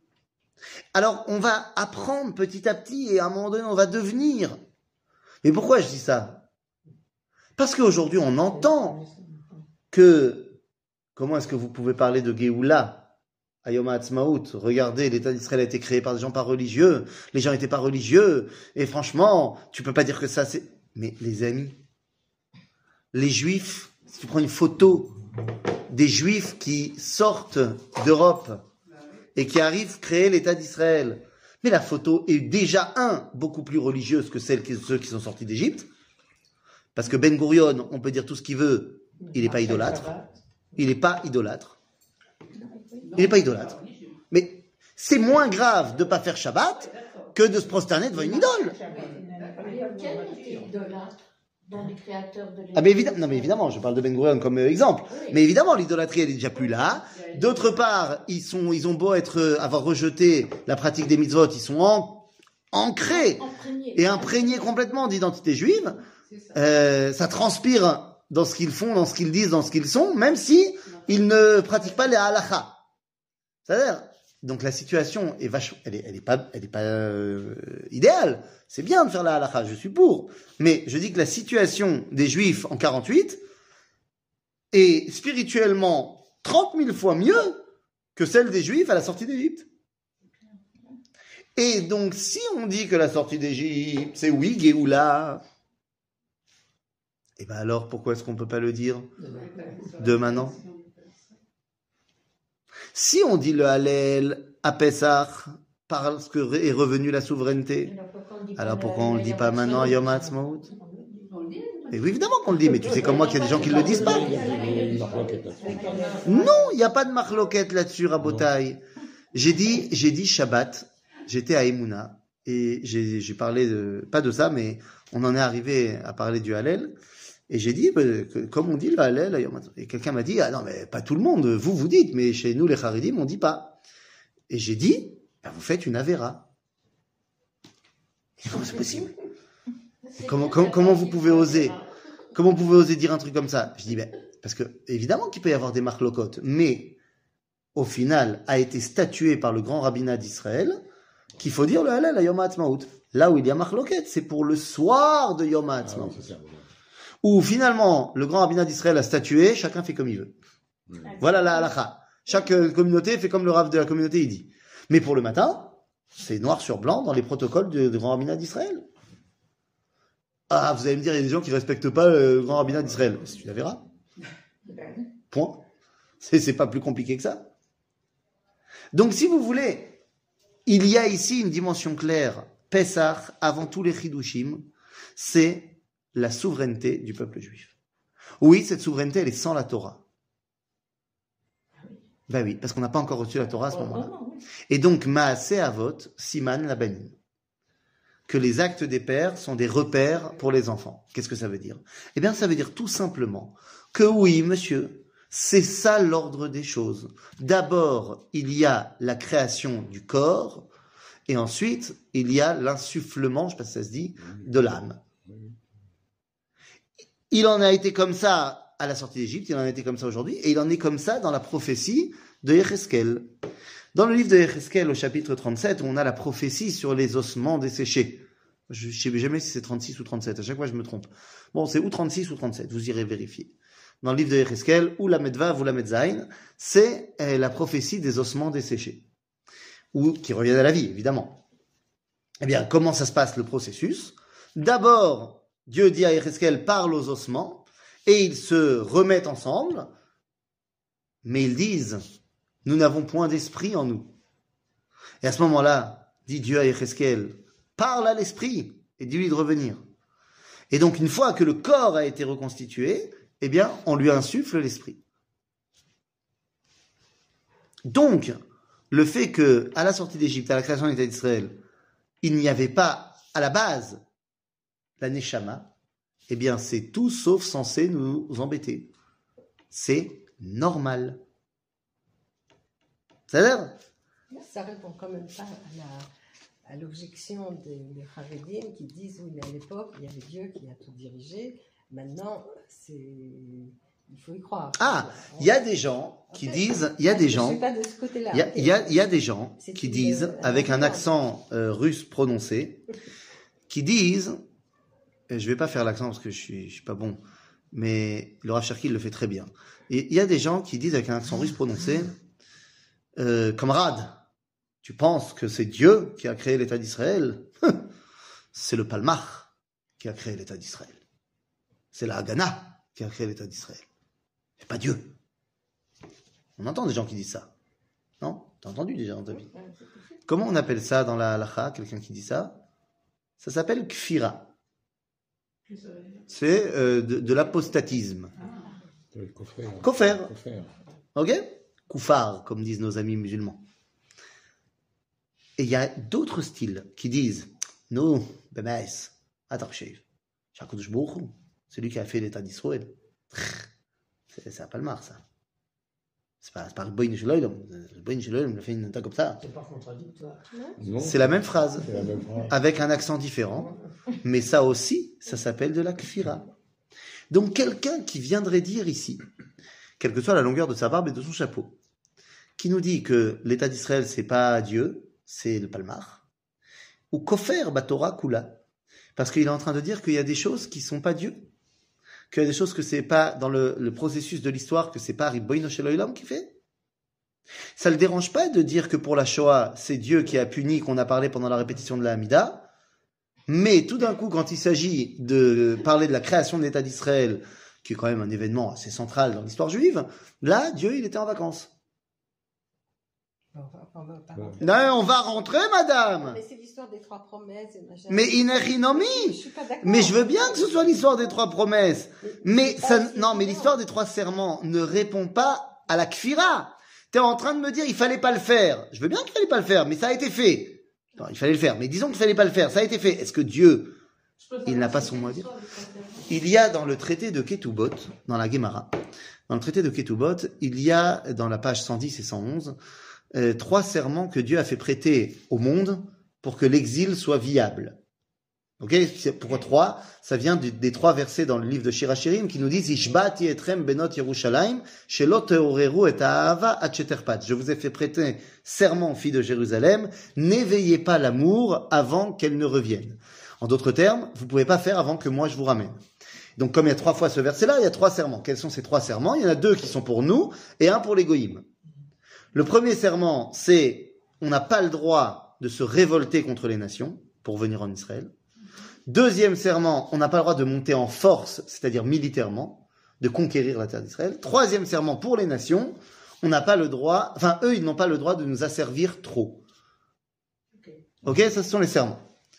Alors, on va apprendre petit à petit et à un moment donné, on va devenir. Mais pourquoi je dis ça? Parce qu'aujourd'hui, on entend que... Comment est-ce que vous pouvez parler de Géoula à Yom HaAtzmaut? Regardez, l'État d'Israël a été créé par des gens pas religieux. Les gens n'étaient pas religieux. Et franchement, tu peux pas dire que ça, c'est... Mais les amis... Les Juifs, si tu prends une photo des Juifs qui sortent d'Europe et qui arrivent créer l'État d'Israël, mais la photo est déjà, beaucoup plus religieuse que ceux qui sont sortis d'Égypte, parce que Ben Gurion, on peut dire tout ce qu'il veut, il n'est pas idolâtre. Il n'est pas idolâtre. Il n'est pas idolâtre. Mais c'est moins grave de ne pas faire Shabbat que de se prosterner devant une idole. Quel était idolâtre dans les créateurs de l'Église? Ah mais évidemment, non mais évidemment, je parle de Ben Gurion comme exemple. Oui. Mais évidemment, l'idolâtrie elle est déjà plus là. D'autre part, ils ont beau avoir rejeté la pratique des mitzvot, ils sont ancrés et imprégnés complètement d'identité juive. Ça transpire dans ce qu'ils font, dans ce qu'ils disent, dans ce qu'ils sont, même si ils ne pratiquent pas les halakha. C'est-à-dire, Donc la situation est elle est pas idéale. C'est bien de faire la halakha, je suis pour. Mais je dis que la situation des Juifs en 48 est spirituellement 30 000 fois mieux que celle des Juifs à la sortie d'Égypte. Et donc si on dit que la sortie d'Égypte, c'est oui, Géoula, et ben alors pourquoi est-ce qu'on peut pas le dire de maintenant? Si on dit le Hallel à Pessah parce que est revenue la souveraineté, alors pourquoi on le dit pas maintenant à Yom HaAtzmaut? Et oui, évidemment qu'on le dit, mais tu sais comme moi qu'il y a des gens qui ne le disent pas. Non, il n'y a pas de marloquette là-dessus, Rabotai. J'ai dit Shabbat, j'étais à Emouna, et j'ai parlé pas de ça, mais on en est arrivé à parler du Hallel. Et j'ai dit, comme on dit le Hallel, et quelqu'un m'a dit, ah non, mais pas tout le monde, vous dites, mais chez nous, les Haridim, on dit pas. Et j'ai dit, vous faites une Avera. Comment c'est possible? Comment vous pouvez oser? Comment vous pouvez oser dire un truc comme ça? Je dis, parce que, évidemment qu'il peut y avoir des marlocotes, mais, au final, a été statué par le grand rabbinat d'Israël qu'il faut dire le Hallel à Yom HaAtzmaut. Là où il y a marloquette, c'est pour le soir de Yom HaAtzmaut. Où finalement, le grand rabbinat d'Israël a statué, chacun fait comme il veut. Voilà la halakha. Chaque communauté fait comme le rav de la communauté il dit. Mais pour le matin, c'est noir sur blanc dans les protocoles du grand rabbinat d'Israël. Ah, vous allez me dire, il y a des gens qui respectent pas le grand rabbinat d'Israël. Tu la verras. Point. C'est pas plus compliqué que ça. Donc, si vous voulez, il y a ici une dimension claire. Pessah, avant tous les chidushim, c'est la souveraineté du peuple juif. Oui, cette souveraineté, elle est sans la Torah. Ben oui, parce qu'on n'a pas encore reçu la Torah à ce moment-là. Et donc, Maaseh Avot, Siman Labanim. Que les actes des pères sont des repères pour les enfants. Qu'est-ce que ça veut dire? Eh bien, ça veut dire tout simplement que oui, monsieur, c'est ça l'ordre des choses. D'abord, il y a la création du corps, et ensuite, il y a l'insufflement, je ne sais pas si ça se dit, de l'âme. Il en a été comme ça à la sortie d'Égypte, il en a été comme ça aujourd'hui, et il en est comme ça dans la prophétie de Yecheskel. Dans le livre de Yecheskel, au chapitre 37, on a la prophétie sur les ossements desséchés. Je ne sais jamais si c'est 36 ou 37, à chaque fois je me trompe. Bon, c'est ou 36 ou 37, vous irez vérifier. Dans le livre de Yecheskel, ou la Medvav ou la Medzaïn, c'est la prophétie des ossements desséchés, ou qui reviennent à la vie, évidemment. Eh bien, comment ça se passe le processus? D'abord, Dieu dit à Yecheskel, parle aux ossements, et ils se remettent ensemble, mais ils disent, nous n'avons point d'esprit en nous. Et à ce moment-là, dit Dieu à Yecheskel, parle à l'esprit, et dis-lui de revenir. Et donc, une fois que le corps a été reconstitué, eh bien, on lui insuffle l'esprit. Donc, le fait que, à la sortie d'Égypte, à la création de l'État d'Israël, il n'y avait pas, à la base, la Neshama, eh bien, c'est tout sauf censé nous embêter. C'est normal. Ça répond quand même pas à l'objection des Haredim qui disent oui, mais à l'époque, il y avait Dieu qui a tout dirigé. Maintenant, il faut y croire. Ah, il y a des gens qui disent, il y a des gens, il y a des gens qui disent, avec un accent russe prononcé, qui disent, je vais pas faire l'accent parce que je suis pas bon, mais le Rav Cherki le fait très bien. Et il y a des gens qui disent avec un accent russe prononcé, camarade, tu penses que c'est Dieu qui a créé l'État d'Israël? C'est le Palmach qui a créé l'État d'Israël. C'est la Haganah qui a créé l'État d'Israël. C'est pas Dieu. On entend des gens qui disent ça. Non? T'as entendu déjà dans ta vie? Comment on appelle ça dans la halakha, quelqu'un qui dit ça? Ça s'appelle kfira. C'est de l'apostatisme. Kofer. Ok? Koufar, comme disent nos amis musulmans. Et il y a d'autres styles qui disent, non, Bemais, Atarchev, Shakadosh Baruch Hu, c'est lui qui a fait l'État d'Israël. C'est pas le mar, ça. C'est pas le Boïn Sheloïlom. Le Boïn Sheloïlom, il a fait une attaque comme ça. C'est pas contradictoire. C'est la même phrase, avec un accent différent, mais ça aussi, ça s'appelle de la kfira. Donc quelqu'un qui viendrait dire ici, quelle que soit la longueur de sa barbe et de son chapeau, qui nous dit que l'État d'Israël, c'est pas Dieu, c'est le Palmar, ou Kofer Batora Kula, parce qu'il est en train de dire qu'il y a des choses qui sont pas Dieu, qu'il y a des choses que c'est pas dans le processus de l'histoire, que c'est pas Ribono Shel Olam qui fait. Ça le dérange pas de dire que pour la Shoah, c'est Dieu qui a puni, qu'on a parlé pendant la répétition de la Hamida, mais tout d'un coup, quand il s'agit de parler de la création de l'État d'Israël, qui est quand même un événement assez central dans l'histoire juive, là, Dieu, il était en vacances. Non, on va rentrer, madame. Mais c'est l'histoire des 3 promesses. Mais inerinomi. Je suis pas d'accord. Mais je veux bien que ce soit l'histoire des 3 promesses. Mais ça, non, mais l'histoire des 3 serments ne répond pas à la kfira. T'es en train de me dire, il fallait pas le faire. Je veux bien qu'il fallait pas le faire, mais ça a été fait. Non, il fallait le faire. Mais disons qu'il fallait pas le faire. Ça a été fait. Est-ce que Dieu, il n'a pas son mot à dire? Il y a dans le traité de Ketubot, dans la Gemara, dans le traité de Ketubot, il y a, dans la page 110 et 111, 3 serments que Dieu a fait prêter au monde pour que l'exil soit viable. Ok? Pourquoi 3? Ça vient des 3 versets dans le livre de Shirachirim qui nous disent Ishbati etrem benot Yerushalayim, shelo teoreru et ahava ad sheterpat. Je vous ai fait prêter serment, filles de Jérusalem, n'éveillez pas l'amour avant qu'elle ne revienne. En d'autres termes, vous pouvez pas faire avant que moi je vous ramène. Donc comme il y a 3 fois ce verset-là, il y a 3 serments. Quels sont ces 3 serments? Il y en a 2 qui sont pour nous et 1 pour les goïms. Le premier serment, c'est on n'a pas le droit de se révolter contre les nations pour venir en Israël. Deuxième serment, on n'a pas le droit de monter en force, c'est-à-dire militairement, de conquérir la terre d'Israël. Troisième serment pour les nations, on n'a pas le droit, enfin eux, ils n'ont pas le droit de nous asservir trop. Ok, ça ce sont les serments.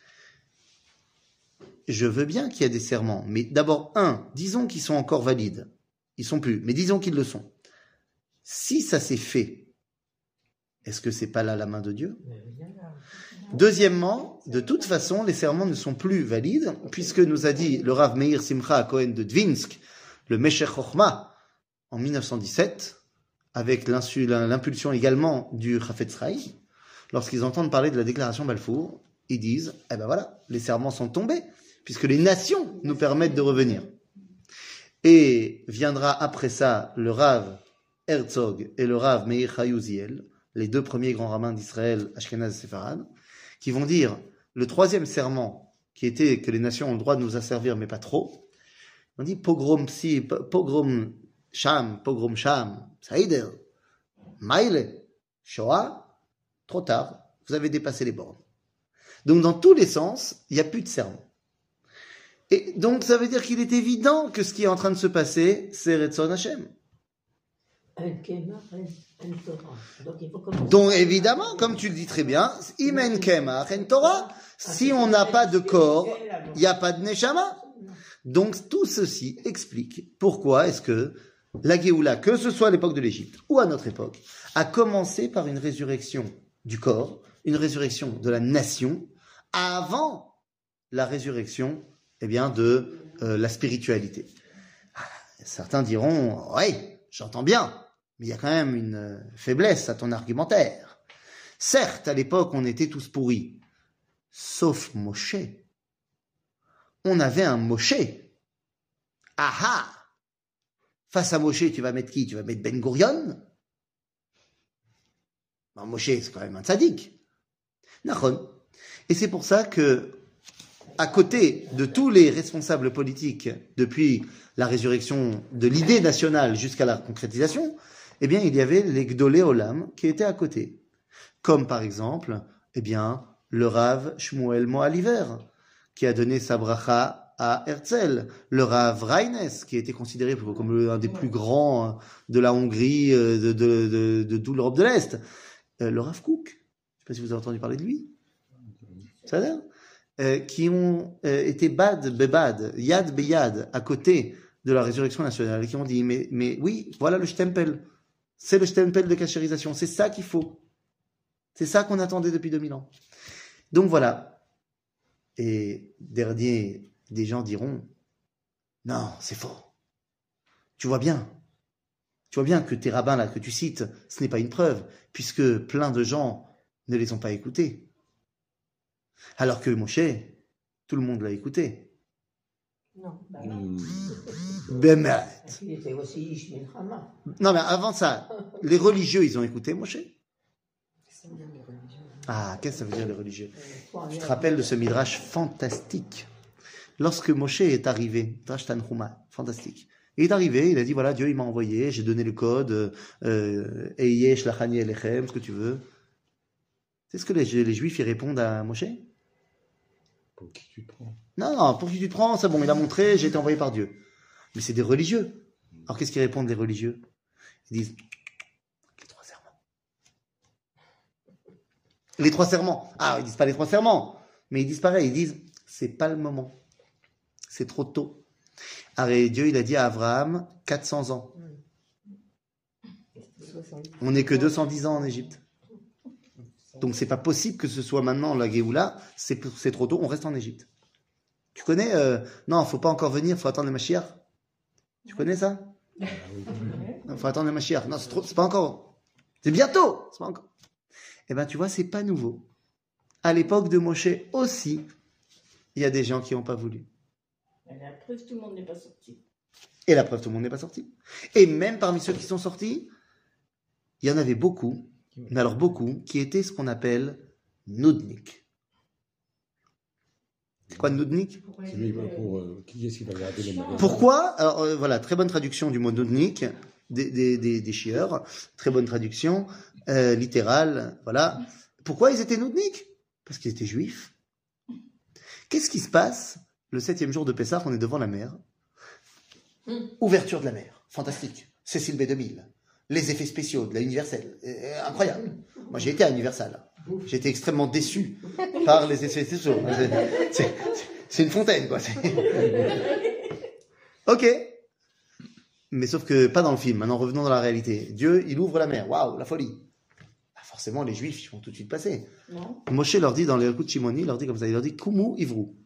Je veux bien qu'il y ait des serments, mais d'abord, disons qu'ils sont encore valides. Ils sont plus, mais disons qu'ils le sont. Si ça s'est fait, est-ce que c'est pas là la main de Dieu? Deuxièmement, de toute façon, les serments ne sont plus valides, puisque nous a dit le Rav Meir Simcha Cohen de Dvinsk, le Meshech Chochma, en 1917, avec l'impulsion également du Chafetz Chaim, lorsqu'ils entendent parler de la déclaration Balfour, ils disent, eh ben voilà, les serments sont tombés, puisque les nations nous permettent de revenir. Et viendra après ça le Rav Herzog et le Rav Meir Hayuziel, les 2 premiers grands rabbins d'Israël, Ashkenaz et Sepharad, qui vont dire le 3e serment, qui était que les nations ont le droit de nous asservir, mais pas trop. On dit pogrom si, pogrom sham, saïder, maïle, shoah, trop tard, vous avez dépassé les bornes. Donc dans tous les sens, il n'y a plus de serment. Et donc ça veut dire qu'il est évident que ce qui est en train de se passer, c'est Retzon Hashem. Donc évidemment, comme tu le dis très bien, Imen Kemach en Torah, si on n'a pas de corps, il n'y a pas de Neshama. Donc tout ceci explique pourquoi est-ce que la Géoula, que ce soit à l'époque de l'Égypte ou à notre époque, a commencé par une résurrection du corps, une résurrection de la nation, avant la résurrection de la spiritualité. Certains diront, ouais, j'entends bien, mais il y a quand même une faiblesse à ton argumentaire. Certes, à l'époque, on était tous pourris, sauf Moshe. On avait un Moshe. Aha! Face à Moshe, tu vas mettre qui? Tu vas mettre Ben Gurion? Ben, Moshe, c'est quand même un tzaddik. Nachon. Et c'est pour ça que, à côté de tous les responsables politiques, depuis la résurrection de l'idée nationale jusqu'à la concrétisation, eh bien, il y avait les Gdolé Olam qui étaient à côté. Comme par exemple, le Rav Shmuel Moaliver, qui a donné sa bracha à Herzl, le Rav Reines, qui a été considéré comme un des plus grands de la Hongrie, de toute l'Europe de l'Est, le Rav Kook, je ne sais pas si vous avez entendu parler de lui, ça a l'air, qui ont été bebad, yad beyad, à côté de la résurrection nationale, qui ont dit, mais oui, voilà le shtempel, c'est le shtempel de cachérisation, c'est ça qu'il faut, c'est ça qu'on attendait depuis 2000 ans. Donc voilà. Et dernier, des gens diront, non, c'est faux. Tu vois bien que tes rabbins là que tu cites, ce n'est pas une preuve, puisque plein de gens ne les ont pas écoutés. Alors que Moshe, tout le monde l'a écouté. Non. Bémet. Il était aussi Ish Milchama. Non, mais avant ça, les religieux, ils ont écouté Moshe. Ça veut dire les religions. Ah, qu'est-ce que ça veut dire les religieux? Je te Je rappelle de ce midrash fantastique. Lorsque Moshe est arrivé, Midrash Tanhuma, fantastique. Il est arrivé, il a dit voilà, Dieu il m'a envoyé, j'ai donné le code, Eye Shlachani Elechem, ce que tu veux. C'est ce que les Juifs ils répondent à Moshe? Pour qui tu te prends? Non, pour qui tu te prends, c'est bon, il a montré, j'ai été envoyé par Dieu. Mais c'est des religieux. Alors qu'est-ce qu'ils répondent les religieux? Ils disent les 3 serments. Les 3 serments. Ah, ils disent pas les 3 serments, mais ils disent pareil, ils disent c'est pas le moment. C'est trop tôt. Alors Dieu, il a dit à Abraham 400 ans. On n'est que 210 ans en Égypte. Donc c'est pas possible que ce soit maintenant la Géoula, c'est trop tôt, on reste en Égypte. Tu connais non, faut pas encore venir, faut attendre le Mashiach. Tu connais ça? Non, faut attendre le Mashiach. Non, c'est pas encore. C'est bientôt, c'est pas encore. Eh ben tu vois, c'est pas nouveau. À l'époque de Moshe aussi, il y a des gens qui n'ont pas voulu. La preuve, tout le monde n'est pas sorti. Et la preuve, tout le monde n'est pas sorti. Et même parmi ceux qui sont sortis, il y en avait beaucoup, mais alors beaucoup, qui étaient ce qu'on appelle Noudnik. C'est quoi Noudnik? C'est lui, pour qui est-ce qui va garder les magasins? Pourquoi? Alors voilà, très bonne traduction du mot Noudnik, des chieurs, très bonne traduction, littérale, voilà. Pourquoi ils étaient Noudnik? Parce qu'ils étaient juifs. Qu'est-ce qui se passe le 7e jour de Pessah? On est devant la mer. Ouverture de la mer, fantastique. Cécile B2000, les effets spéciaux de la Universal, incroyable. Moi j'ai été à Universal, j'ai été extrêmement déçu par les effets spéciaux. C'est une fontaine quoi. Ok, mais sauf que pas dans le film. Maintenant revenons dans la réalité. Dieu il ouvre la mer, waouh, la folie. Bah, forcément les Juifs ils vont tout de suite passer. Non. Moshe leur dit dans les Yalkut Shimoni, il leur dit comme ça, il leur dit Kumu Ivrou.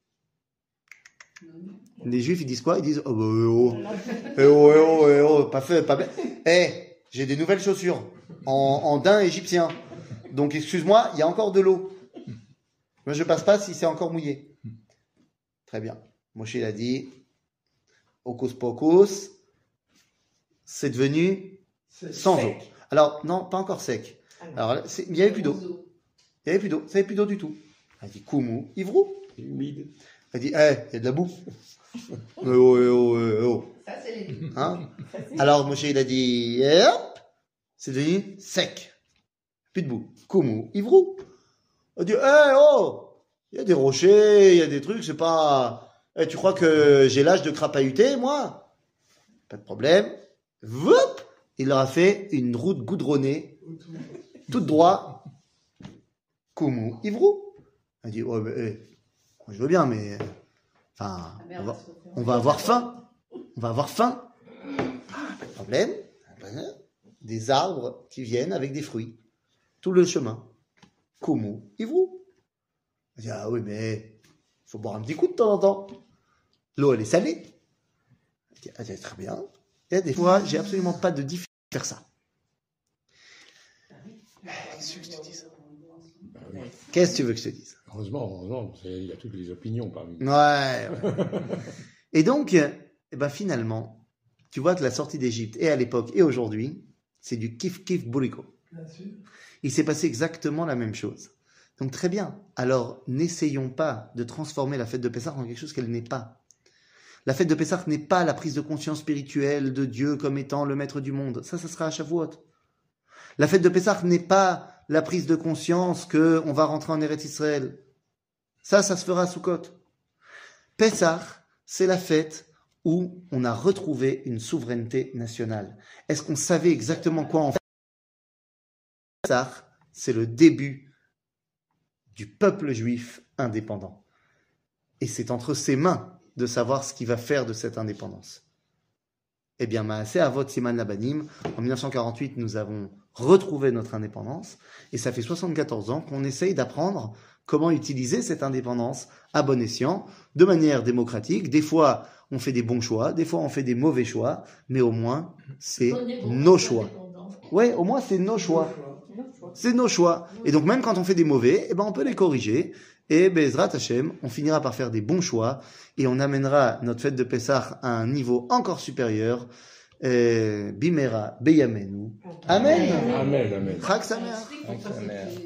Les Juifs, ils disent quoi? Ils disent oh, pas fait, pas bien. J'ai des nouvelles chaussures en daim égyptien. Donc, excuse-moi, il y a encore de l'eau. Moi, je passe pas si c'est encore mouillé. Très bien. Moshe, il a dit Hocus pocus, c'est devenu sans eau. Alors, non, pas encore sec. Alors, il n'y avait plus d'eau. Il n'y avait plus d'eau. Ça n'avait plus d'eau du tout. Il a dit Kumu Ivrou. Humide. Il a dit il y a de la boue. Ça, c'est les deux. Hein? Alors Moshe il a dit et hop, c'est devenu sec, plus de boue. Kumu Ivrou. Il a dit il y a des rochers, il y a des trucs, c'est pas. Tu crois que j'ai l'âge de crapahuter moi? Pas de problème. Voup, il leur a fait une route goudronnée, toute droite. Kumu Ivrou. Il a dit moi, je veux bien, mais enfin, on va avoir faim. On va avoir faim. Pas de problème. Des arbres qui viennent avec des fruits. Tout le chemin. Kumu Ivrou. Il dit ah oui, mais il faut boire un petit coup de temps en temps. L'eau, elle est salée. Il dit, très bien. Et des fois, j'ai absolument pas de difficulté à faire ça. Qu'est-ce que je te dise? Qu'est-ce que tu veux que je te dise? Heureusement, il y a toutes les opinions parmi nous. Ouais. Et donc, finalement, tu vois que la sortie d'Égypte, et à l'époque et aujourd'hui, c'est du kiff-kiff bourrico. Il s'est passé exactement la même chose. Donc très bien. Alors, n'essayons pas de transformer la fête de Pessah en quelque chose qu'elle n'est pas. La fête de Pessah n'est pas la prise de conscience spirituelle de Dieu comme étant le maître du monde. Ça sera à Shavuot. La fête de Pessah n'est pas la prise de conscience qu'on va rentrer en Eretz Israël. Ça se fera à Sukkot. Pessah, c'est la fête où on a retrouvé une souveraineté nationale. Est-ce qu'on savait exactement quoi en faire? Pessah, c'est le début du peuple juif indépendant. Et c'est entre ses mains de savoir ce qu'il va faire de cette indépendance. Eh bien, Maaseh Avot Siman Labanim, en 1948, nous avons retrouvé notre indépendance, et ça fait 74 ans qu'on essaye d'apprendre comment utiliser cette indépendance à bon escient, de manière démocratique. Des fois, on fait des bons choix, des fois, on fait des mauvais choix, mais au moins, c'est nos choix. Ouais, au moins, c'est nos choix. C'est nos choix. Et donc même quand on fait des mauvais, eh ben on peut les corriger. Et Bezrat Hashem, on finira par faire des bons choix et on amènera notre fête de Pessah à un niveau encore supérieur. Bimera Beyamenu. Amen. Amen, amen. Chag Sameach.